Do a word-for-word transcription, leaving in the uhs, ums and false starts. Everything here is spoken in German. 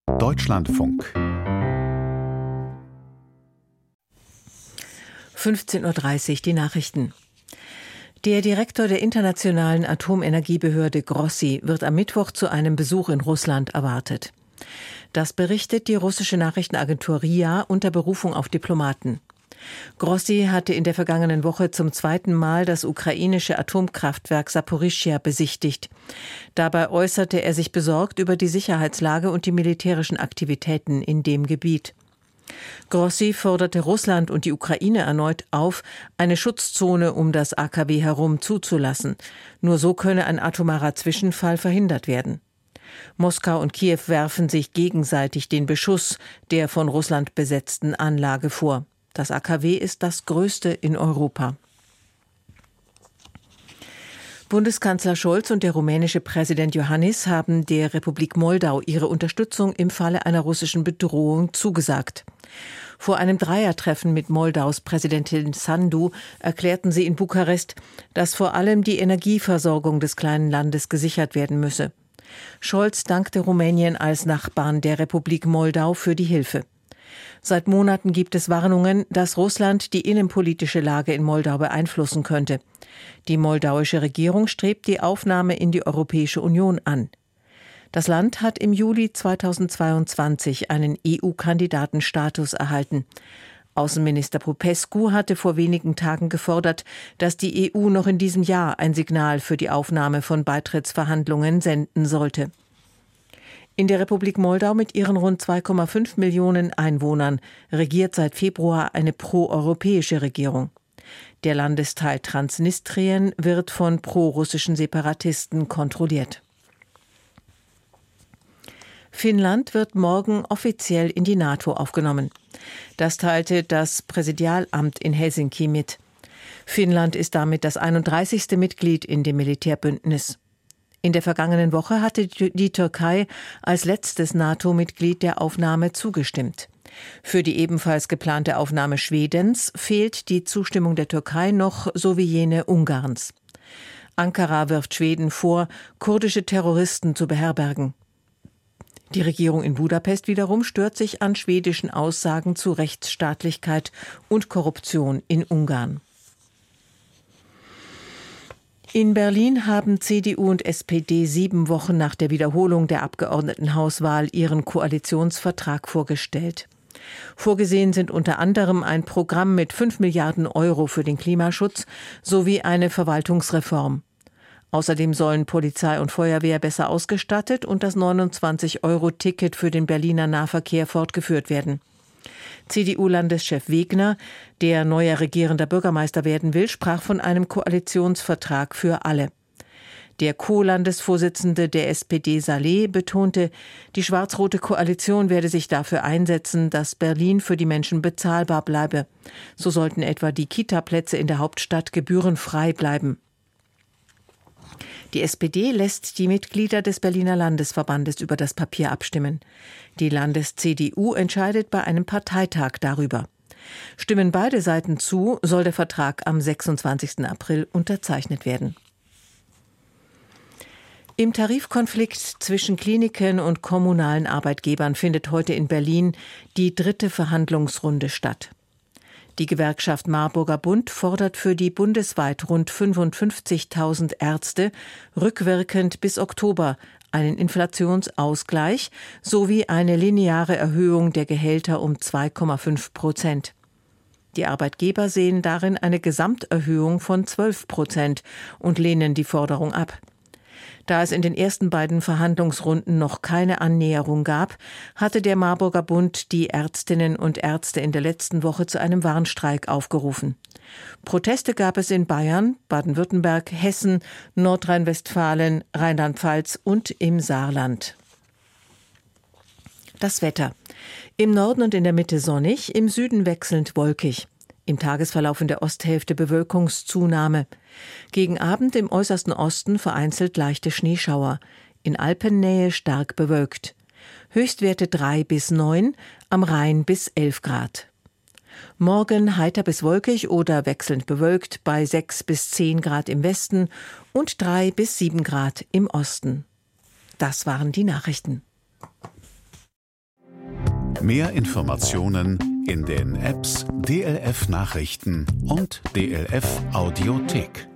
Deutschlandfunk. fünfzehn Uhr dreißig, die Nachrichten. Der Direktor der Internationalen Atomenergiebehörde Grossi wird am Mittwoch zu einem Besuch in Russland erwartet. Das berichtet die russische Nachrichtenagentur R I A unter Berufung auf Diplomaten. Grossi hatte in der vergangenen Woche zum zweiten Mal das ukrainische Atomkraftwerk Saporischschja besichtigt. Dabei äußerte er sich besorgt über die Sicherheitslage und die militärischen Aktivitäten in dem Gebiet. Grossi forderte Russland und die Ukraine erneut auf, eine Schutzzone um das A K W herum zuzulassen. Nur so könne ein atomarer Zwischenfall verhindert werden. Moskau und Kiew werfen sich gegenseitig den Beschuss der von Russland besetzten Anlage vor. Das A K W ist das größte in Europa. Bundeskanzler Scholz und der rumänische Präsident Iohannis haben der Republik Moldau ihre Unterstützung im Falle einer russischen Bedrohung zugesagt. Vor einem Dreiertreffen mit Moldaus Präsidentin Sandu erklärten sie in Bukarest, dass vor allem die Energieversorgung des kleinen Landes gesichert werden müsse. Scholz dankte Rumänien als Nachbarn der Republik Moldau für die Hilfe. Seit Monaten gibt es Warnungen, dass Russland die innenpolitische Lage in Moldau beeinflussen könnte. Die moldauische Regierung strebt die Aufnahme in die Europäische Union an. Das Land hat im Juli zweitausendzweiundzwanzig einen E U-Kandidatenstatus erhalten. Außenminister Popescu hatte vor wenigen Tagen gefordert, dass die E U noch in diesem Jahr ein Signal für die Aufnahme von Beitrittsverhandlungen senden sollte. In der Republik Moldau mit ihren rund zwei Komma fünf Millionen Einwohnern regiert seit Februar eine proeuropäische Regierung. Der Landesteil Transnistrien wird von prorussischen Separatisten kontrolliert. Finnland wird morgen offiziell in die NATO aufgenommen. Das teilte das Präsidialamt in Helsinki mit. Finnland ist damit das einunddreißigste Mitglied in dem Militärbündnis. In der vergangenen Woche hatte die Türkei als letztes NATO-Mitglied der Aufnahme zugestimmt. Für die ebenfalls geplante Aufnahme Schwedens fehlt die Zustimmung der Türkei noch sowie jene Ungarns. Ankara wirft Schweden vor, kurdische Terroristen zu beherbergen. Die Regierung in Budapest wiederum stört sich an schwedischen Aussagen zu Rechtsstaatlichkeit und Korruption in Ungarn. In Berlin haben C D U und S P D sieben Wochen nach der Wiederholung der Abgeordnetenhauswahl ihren Koalitionsvertrag vorgestellt. Vorgesehen sind unter anderem ein Programm mit fünf Milliarden Euro für den Klimaschutz sowie eine Verwaltungsreform. Außerdem sollen Polizei und Feuerwehr besser ausgestattet und das neunundzwanzig Euro Ticket für den Berliner Nahverkehr fortgeführt werden. C D U-Landeschef Wegner, der neuer regierender Bürgermeister werden will, sprach von einem Koalitionsvertrag für alle. Der Co-Landesvorsitzende der S P D Saleh betonte, die schwarz-rote Koalition werde sich dafür einsetzen, dass Berlin für die Menschen bezahlbar bleibe. So sollten etwa die Kita-Plätze in der Hauptstadt gebührenfrei bleiben. Die S P D lässt die Mitglieder des Berliner Landesverbandes über das Papier abstimmen. Die Landes-C D U entscheidet bei einem Parteitag darüber. Stimmen beide Seiten zu, soll der Vertrag am sechsundzwanzigsten April unterzeichnet werden. Im Tarifkonflikt zwischen Kliniken und kommunalen Arbeitgebern findet heute in Berlin die dritte Verhandlungsrunde statt. Die Gewerkschaft Marburger Bund fordert für die bundesweit rund fünfundfünfzigtausend Ärzte rückwirkend bis Oktober einen Inflationsausgleich sowie eine lineare Erhöhung der Gehälter um zwei Komma fünf Prozent. Die Arbeitgeber sehen darin eine Gesamterhöhung von zwölf Prozent und lehnen die Forderung ab. Da es in den ersten beiden Verhandlungsrunden noch keine Annäherung gab, hatte der Marburger Bund die Ärztinnen und Ärzte in der letzten Woche zu einem Warnstreik aufgerufen. Proteste gab es in Bayern, Baden-Württemberg, Hessen, Nordrhein-Westfalen, Rheinland-Pfalz und im Saarland. Das Wetter. Im Norden und in der Mitte sonnig, im Süden wechselnd wolkig. Im Tagesverlauf in der Osthälfte Bewölkungszunahme. Gegen Abend im äußersten Osten vereinzelt leichte Schneeschauer. In Alpennähe stark bewölkt. Höchstwerte drei bis neun, am Rhein bis elf Grad. Morgen heiter bis wolkig oder wechselnd bewölkt bei sechs bis zehn Grad im Westen und drei bis sieben Grad im Osten. Das waren die Nachrichten. Mehr Informationen in den Apps D L F Nachrichten und D L F Audiothek.